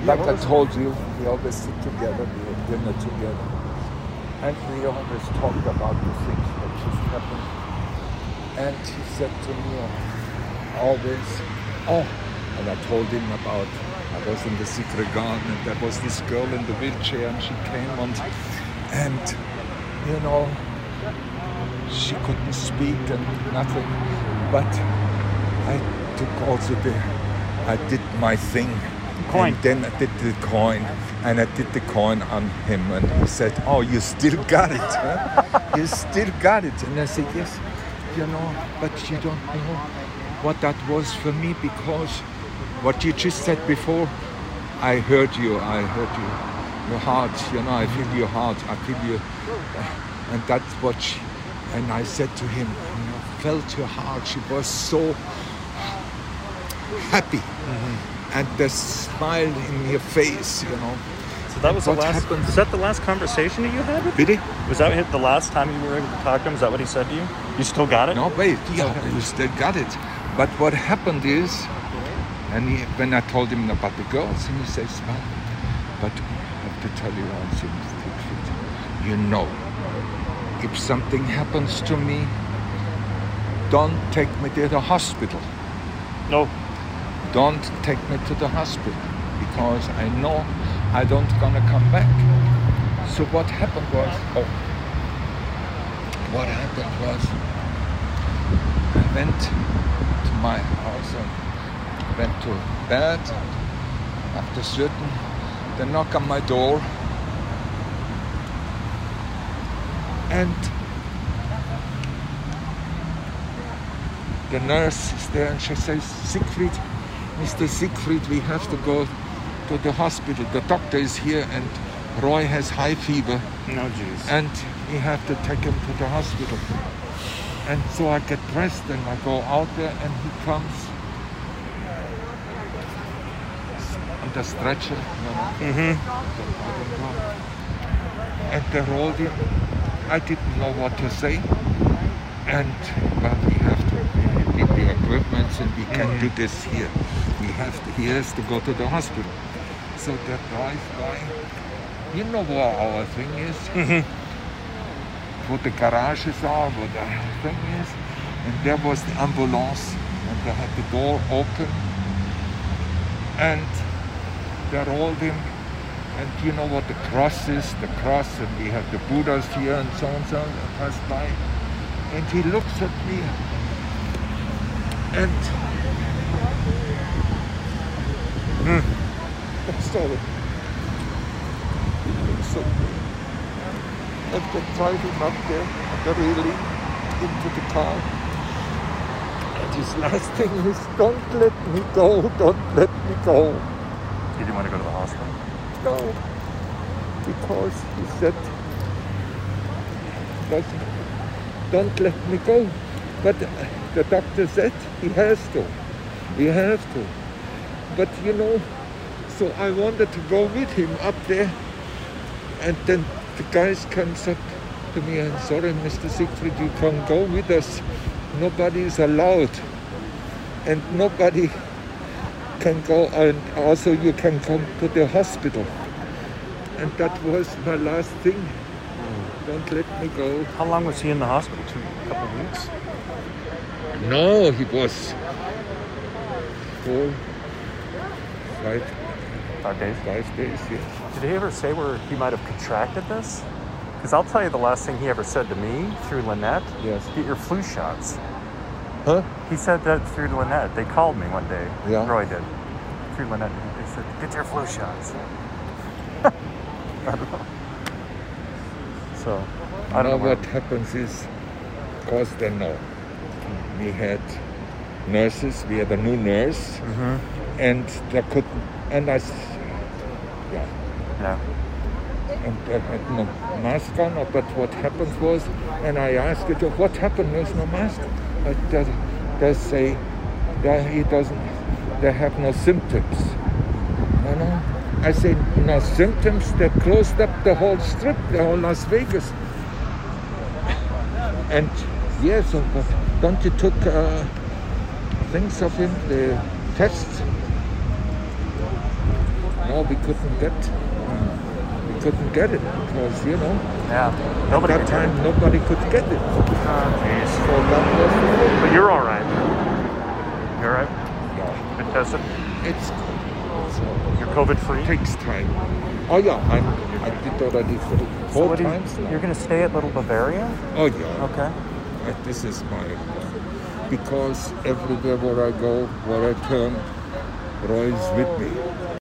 Like I told you, we always sit together, we have dinner together. And we always talked about the things that just happened. And he said to me always, and I told him about, I was in the secret garden and there was this girl in the wheelchair and she came and you know, she couldn't speak and nothing. But I took also I did my thing. Coin. And then I did the coin, and I did the coin on him, and he said, "Oh, you still got it, huh? You still got it." And I said, "Yes, you know, but you don't know what that was for me, because what you just said before, I heard you, your heart, you know, I feel your heart, I feel you, and that's what and I said to him, you know, felt your heart, she was so happy. Mm-hmm. And the smile in your face, you know. So that was what the last. happened? Is that the last conversation that you had with him? Did he? Was that the last time you were able to talk to him? Is that what he said to you? You still got it? No, wait. Yeah, you still got it. But what happened is, when I told him about the girls, and he says, "Well, but I have to tell you one thing, Siegfried. You know, if something happens to me, don't take me to the hospital. No. Don't take me to the hospital, because I know I don't gonna come back." So what happened was, I went to my house and went to bed. After certain, they knock on my door, and the nurse is there, and she says, "Siegfried, Mr. Siegfried, we have to go to the hospital. The doctor is here and Roy has high fever. No, jeez. And we have to take him to the hospital." And so I get dressed and I go out there, and he comes on the stretcher. You know, and they rolled him. I didn't know what to say. But we have to need the equipment, and we can't do this here. He has to go to the hospital. So they drive by. You know where our thing is? Where the garages are, where the thing is. And there was the ambulance, and they had the door open. And they rolled him. And you know what the cross is? The cross, and we have the Buddhas here and so on, that passed by. And he looks at me, and sorry. So, and they drive him up there on the railing into the car. And his last thing is, "Don't let me go, don't let me go." You didn't want to go to the hospital? No, because he said, "Don't let me go." But the doctor said he has to. He has to. But you know, so I wanted to go with him up there. And then the guys comes up to me and, "Sorry, Mr. Siegfried, you can't go with us. Nobody is allowed. And nobody can go, and also you can come to the hospital." And that was my last thing. Don't let me go. How long was he in the hospital? A couple of weeks? No, he was 5 days? 5 days, yes. Did he ever say where he might have contracted this? Because I'll tell you the last thing he ever said to me through Lynette. Yes. "Get your flu shots." Huh? He said that through Lynette. They called me one day. Yeah. Roy did. Through Lynette. They said, "Get your flu shots." I don't know. So, I don't know. What happens is, of course they know. We had nurses, we had a new nurse, and they couldn't, and Yeah. And they had no mask on, but what happened was, and I asked it, "What happened? There's no mask." But they say that they have no symptoms. You know? I say, "No symptoms? They closed up the whole strip, the whole Las Vegas." And yes, but don't you took things of him, the tests? no, we couldn't get it because Yeah. at Nobody that could get time it. nobody could get it. Oh, jeez. So that was the thing. But you're all right. You're all right. Yeah, Been tested. it's You're COVID free. takes time. Oh yeah, I did already for So four what times now. you're gonna stay at Little Bavaria? Oh yeah. Okay. This is my because everywhere where I go, where I turn, Roy is with me.